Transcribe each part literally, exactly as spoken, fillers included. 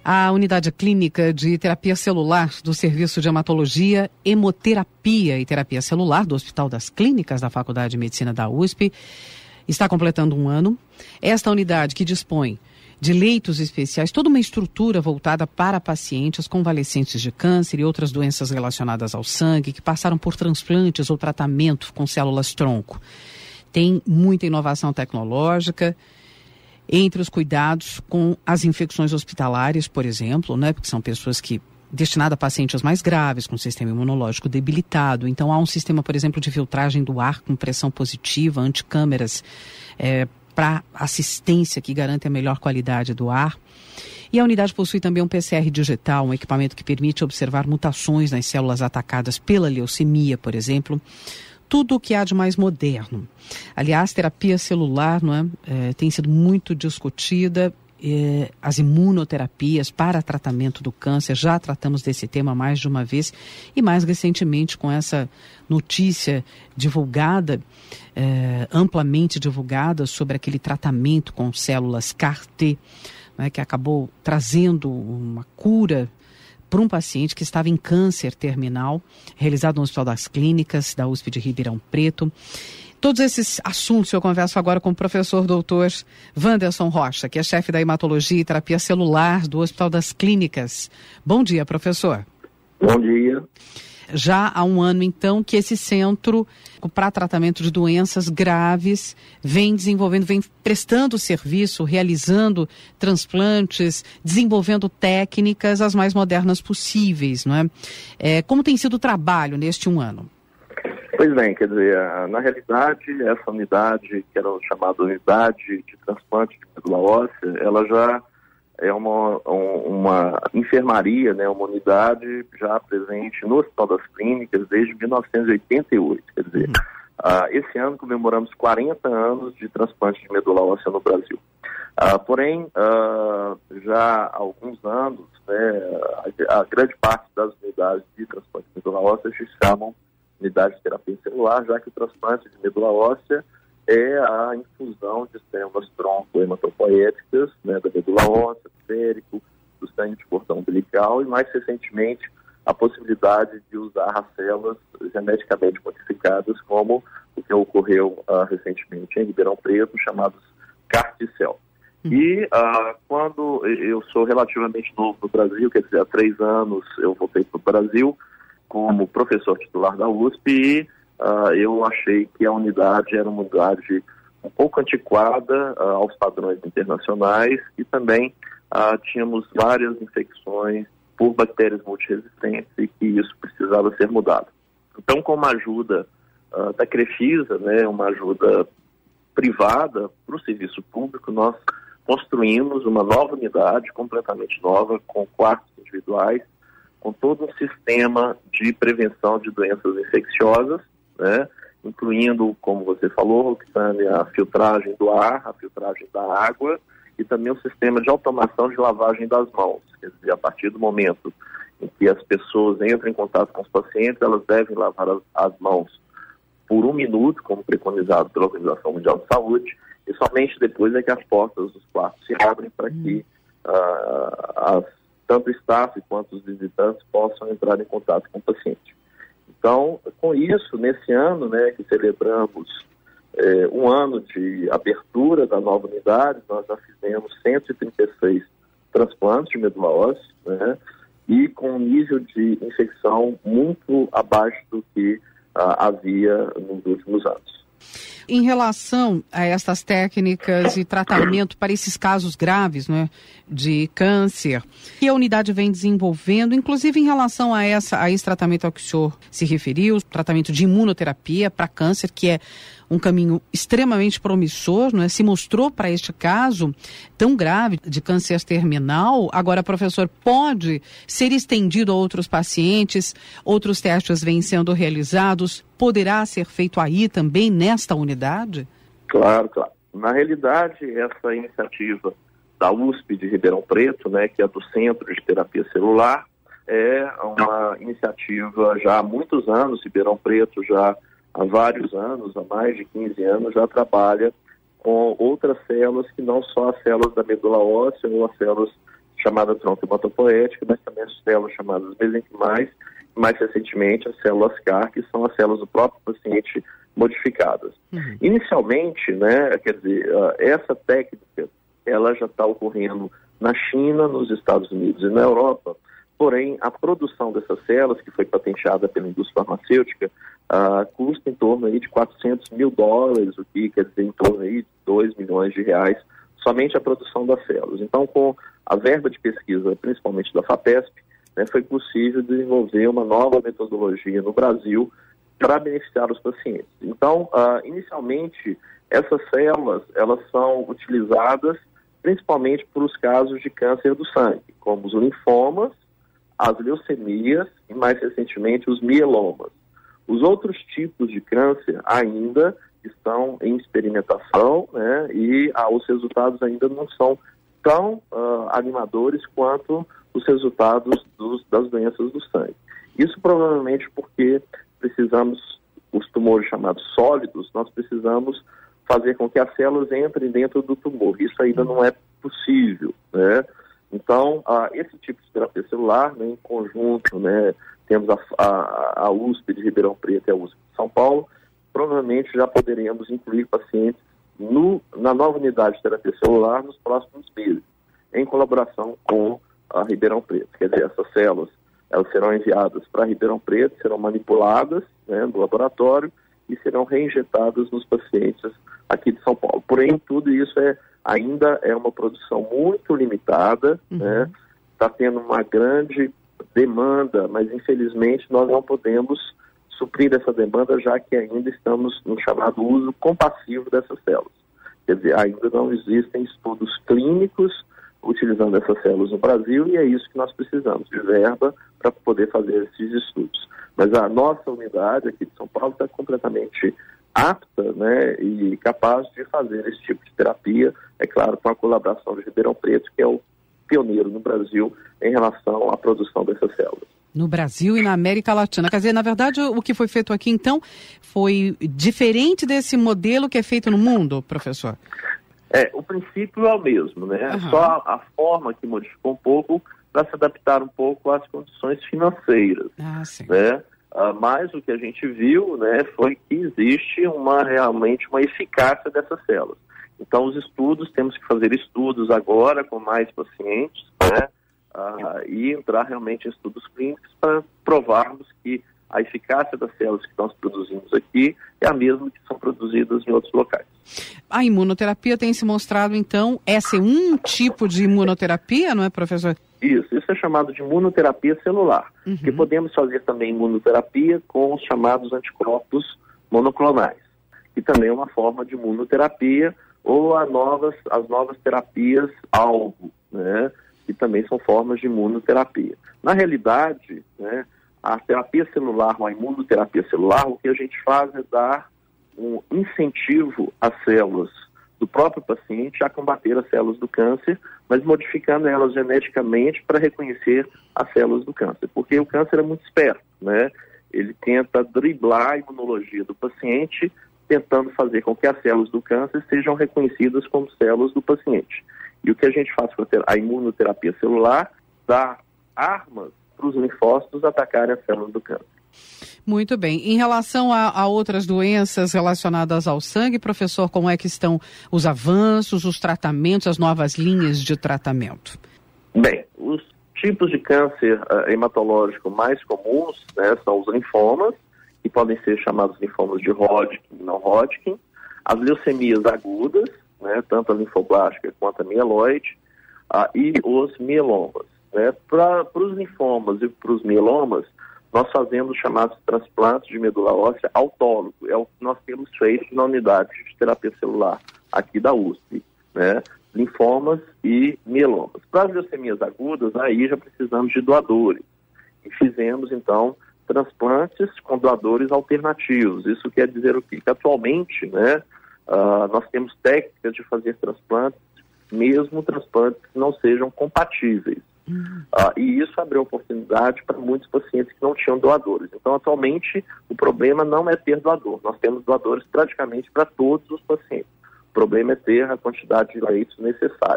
A unidade clínica de terapia celular do Serviço de Hematologia, Hemoterapia e Terapia Celular do Hospital das Clínicas da Faculdade de Medicina da U S P está completando um ano. Esta unidade, que dispõe de leitos especiais, toda uma estrutura voltada para pacientes convalescentes de câncer e outras doenças relacionadas ao sangue, que passaram por transplantes ou tratamento com células-tronco. Tem muita inovação tecnológica entre os cuidados com as infecções hospitalares, por exemplo, né, porque são pessoas que destinada a pacientes mais graves, com sistema imunológico debilitado. Então, há um sistema, por exemplo, de filtragem do ar com pressão positiva, anticâmeras, é, para assistência que garante a melhor qualidade do ar. E a unidade possui também um P C R digital, um equipamento que permite observar mutações nas células atacadas pela leucemia, por exemplo. Tudo o que há de mais moderno. Aliás, terapia celular, não é, é, tem sido muito discutida. É, as imunoterapias para tratamento do câncer, já tratamos desse tema mais de uma vez, e mais recentemente com essa notícia divulgada, é, amplamente divulgada, sobre aquele tratamento com células C A R T, né, que acabou trazendo uma cura para um paciente que estava em câncer terminal, realizado no Hospital das Clínicas da U S P de Ribeirão Preto. Todos esses assuntos eu converso agora com o professor doutor Wanderson Rocha, que é chefe da hematologia e terapia celular do Hospital das Clínicas. Bom dia, professor. Bom dia. Já há um ano, então, que esse centro para tratamento de doenças graves vem desenvolvendo, vem prestando serviço, realizando transplantes, desenvolvendo técnicas as mais modernas possíveis, não é? É, como tem sido o trabalho neste um ano? Pois bem, quer dizer, na realidade, essa unidade, que era chamada unidade de transplante de medula óssea, ela já é uma, uma enfermaria, né, uma unidade já presente no Hospital das Clínicas desde mil novecentos e oitenta e oito. Quer dizer, uh, esse ano comemoramos quarenta anos de transplante de medula óssea no Brasil. Uh, porém, uh, já há alguns anos, né, a, a grande parte das unidades de transplante de medula óssea se chamam unidade de terapia celular, já que o transplante de medula óssea é a infusão de células tronco-hematopoéticas, né, da medula óssea, do férico, do sangue de cordão umbilical, e mais recentemente a possibilidade de usar as células geneticamente modificadas, como o que ocorreu uh, recentemente em Ribeirão Preto, chamados C A R T-cell. Uhum. E uh, quando eu sou relativamente novo no Brasil, quer dizer, há três anos eu voltei para o Brasil como professor titular da U S P, e uh, eu achei que a unidade era uma unidade um pouco antiquada uh, aos padrões internacionais, e também uh, tínhamos várias infecções por bactérias multiresistentes e que isso precisava ser mudado. Então, com uma ajuda uh, da Crefisa, né, uma ajuda privada para o serviço público, nós construímos uma nova unidade, completamente nova, com quartos individuais, com todo um sistema de prevenção de doenças infecciosas, né, incluindo, como você falou, Roxane, a filtragem do ar, a filtragem da água, e também um sistema de automação de lavagem das mãos. Quer dizer, a partir do momento em que as pessoas entram em contato com os pacientes, elas devem lavar as, as mãos por um minuto, como preconizado pela Organização Mundial de Saúde, e somente depois é que as portas dos quartos se abrem para que uh, as tanto o staff quanto os visitantes possam entrar em contato com o paciente. Então, com isso, nesse ano, né, que celebramos é, um ano de abertura da nova unidade, nós já fizemos cento e trinta e seis transplantes de medula óssea, né, e com um nível de infecção muito abaixo do que uh, havia nos últimos anos. Em relação a essas técnicas e tratamento para esses casos graves, né, de câncer, que a unidade vem desenvolvendo, inclusive em relação a, essa, a esse tratamento ao que o senhor se referiu, tratamento de imunoterapia para câncer, que é um caminho extremamente promissor, não é? Se mostrou para este caso tão grave de câncer terminal. Agora, professor, pode ser estendido a outros pacientes, outros testes vêm sendo realizados, poderá ser feito aí também, nesta unidade? Claro, claro. Na realidade, essa iniciativa da U S P de Ribeirão Preto, né, que é do Centro de Terapia Celular, é uma iniciativa já há muitos anos. Ribeirão Preto já há vários anos, há mais de quinze anos, já trabalha com outras células que não só as células da medula óssea ou as células chamada tronco hematopoética, mas também as células chamadas mesenquimais, e mais recentemente as células C A R, que são as células do próprio paciente modificadas. Uhum. Inicialmente, né, quer dizer, uh, essa técnica, ela já está ocorrendo na China, nos Estados Unidos e na Europa, porém a produção dessas células, que foi patenteada pela indústria farmacêutica, uh, custa em torno aí de quatrocentos mil dólares, o que quer dizer em torno aí de dois milhões de reais, somente a produção das células. Então, com a verba de pesquisa, principalmente da FAPESP, né, foi possível desenvolver uma nova metodologia no Brasil para beneficiar os pacientes. Então, uh, inicialmente, essas células, elas são utilizadas principalmente para os casos de câncer do sangue, como os linfomas, as leucemias e, mais recentemente, os mielomas. Os outros tipos de câncer ainda estão em experimentação, né, e ah, os resultados ainda não são tão uh, animadores quanto os resultados dos, das doenças do sangue. Isso provavelmente porque precisamos, os tumores chamados sólidos, nós precisamos fazer com que as células entrem dentro do tumor. Isso ainda não é possível, né? Então, uh, esse tipo de terapia celular, né, em conjunto, né, temos a, a, a U S P de Ribeirão Preto e a U S P de São Paulo, provavelmente já poderemos incluir pacientes no, na nova unidade de terapia celular nos próximos meses, em colaboração com a Ribeirão Preto. Quer dizer, essas células, elas serão enviadas para Ribeirão Preto, serão manipuladas, né, no laboratório e serão reinjetadas nos pacientes aqui de São Paulo. Porém, tudo isso é, ainda é uma produção muito limitada, uhum. né? Está tendo uma grande demanda, mas infelizmente nós não podemos suprir essa demanda, já que ainda estamos no chamado uso compassivo dessas células. Quer dizer, ainda não existem estudos clínicos utilizando essas células no Brasil, e é isso que nós precisamos, de verba para poder fazer esses estudos. Mas a nossa unidade aqui de São Paulo está completamente apta, né, e capaz de fazer esse tipo de terapia, é claro, com a colaboração de Ribeirão Preto, que é o pioneiro no Brasil em relação à produção dessas células. No Brasil e na América Latina. Quer dizer, na verdade, o que foi feito aqui, então, foi diferente desse modelo que é feito no mundo, professor? É, o princípio é o mesmo, né? Uhum. Só a, a forma que modificou um pouco para se adaptar um pouco às condições financeiras. Ah, sim. Né? Uh, mas o que a gente viu, né, foi que existe uma, realmente uma eficácia dessas células. Então, os estudos, temos que fazer estudos agora com mais pacientes, né, uh, e entrar realmente em estudos clínicos para provarmos que a eficácia das células que nós produzimos aqui é a mesma que são produzidas em outros locais. A imunoterapia tem se mostrado, então, esse é um tipo de imunoterapia, não é, professor? Isso, isso é chamado de imunoterapia celular, uhum. que podemos fazer também imunoterapia com os chamados anticorpos monoclonais, que também é uma forma de imunoterapia, ou a novas, as novas terapias alvo, né, que também são formas de imunoterapia. Na realidade, né, a terapia celular, ou a imunoterapia celular, o que a gente faz é dar um incentivo às células do próprio paciente a combater as células do câncer, mas modificando elas geneticamente para reconhecer as células do câncer. Porque o câncer é muito esperto, né? Ele tenta driblar a imunologia do paciente, tentando fazer com que as células do câncer sejam reconhecidas como células do paciente. E o que a gente faz com a imunoterapia celular, dá armas para os linfócitos atacarem as células do câncer. Muito bem. Em relação a, a outras doenças relacionadas ao sangue, professor, como é que estão os avanços, os tratamentos, as novas linhas de tratamento? Bem, os tipos de câncer uh, hematológico mais comuns, né, são os linfomas, que podem ser chamados linfomas de Hodgkin e não Hodgkin, as leucemias agudas, né, tanto a linfoblástica quanto a mieloide, uh, e os mielomas. Né. Para os linfomas e para os mielomas, nós fazemos chamados transplantes de medula óssea autólogo. É o que nós temos feito na unidade de terapia celular aqui da U S P, né? Linfomas e mielomas. Para as leucemias agudas, aí já precisamos de doadores. E fizemos, então, transplantes com doadores alternativos. Isso quer dizer o quê? Que atualmente, né, uh, nós temos técnicas de fazer transplantes, mesmo transplantes que não sejam compatíveis. Uhum. Uh, e isso abriu oportunidade para muitos pacientes que não tinham doadores. Então, atualmente, o problema não é ter doador. Nós temos doadores praticamente para todos os pacientes. O problema é ter a quantidade de leitos necessária.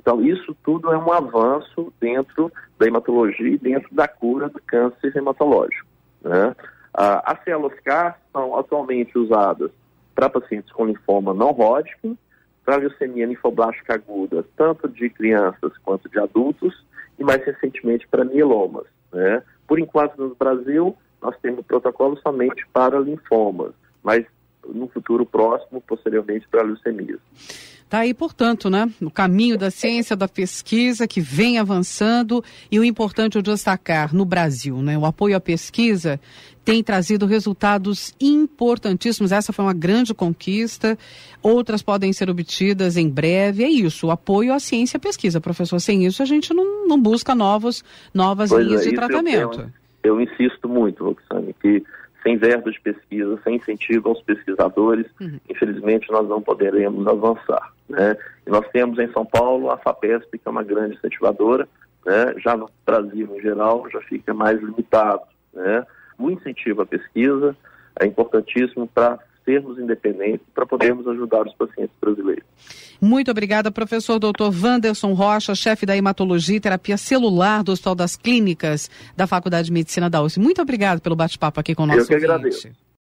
Então, isso tudo é um avanço dentro da hematologia e dentro da cura do câncer hematológico, né? Ah, as células C A R são atualmente usadas para pacientes com linfoma não Hodgkin, para leucemia linfoblástica aguda, tanto de crianças quanto de adultos, e mais recentemente para mielomas, né? Por enquanto, no Brasil, nós temos protocolo somente para linfomas, mas no futuro próximo, posteriormente, para leucemias. Está aí, portanto, né, o caminho da ciência, da pesquisa que vem avançando, e o importante é destacar no Brasil, né, o apoio à pesquisa tem trazido resultados importantíssimos. Essa foi uma grande conquista, outras podem ser obtidas em breve. É isso, o apoio à ciência e à pesquisa, professor. Sem isso a gente não, não busca novos, novas pois linhas é, de tratamento. Eu, eu insisto muito, Roxane, que sem verba de pesquisa, sem incentivo aos pesquisadores, uhum. infelizmente nós não poderemos avançar, né? E nós temos em São Paulo a FAPESP, que é uma grande incentivadora, né? Já no Brasil em geral já fica mais limitado, né? O incentivo à pesquisa é importantíssimo para sermos independentes, para podermos ajudar os pacientes brasileiros. Muito obrigada, professor doutor Wanderson Rocha, chefe da hematologia e terapia celular do Hospital das Clínicas da Faculdade de Medicina da U S P. Muito obrigado pelo bate-papo aqui com o nosso Eu que ouvinte. agradeço.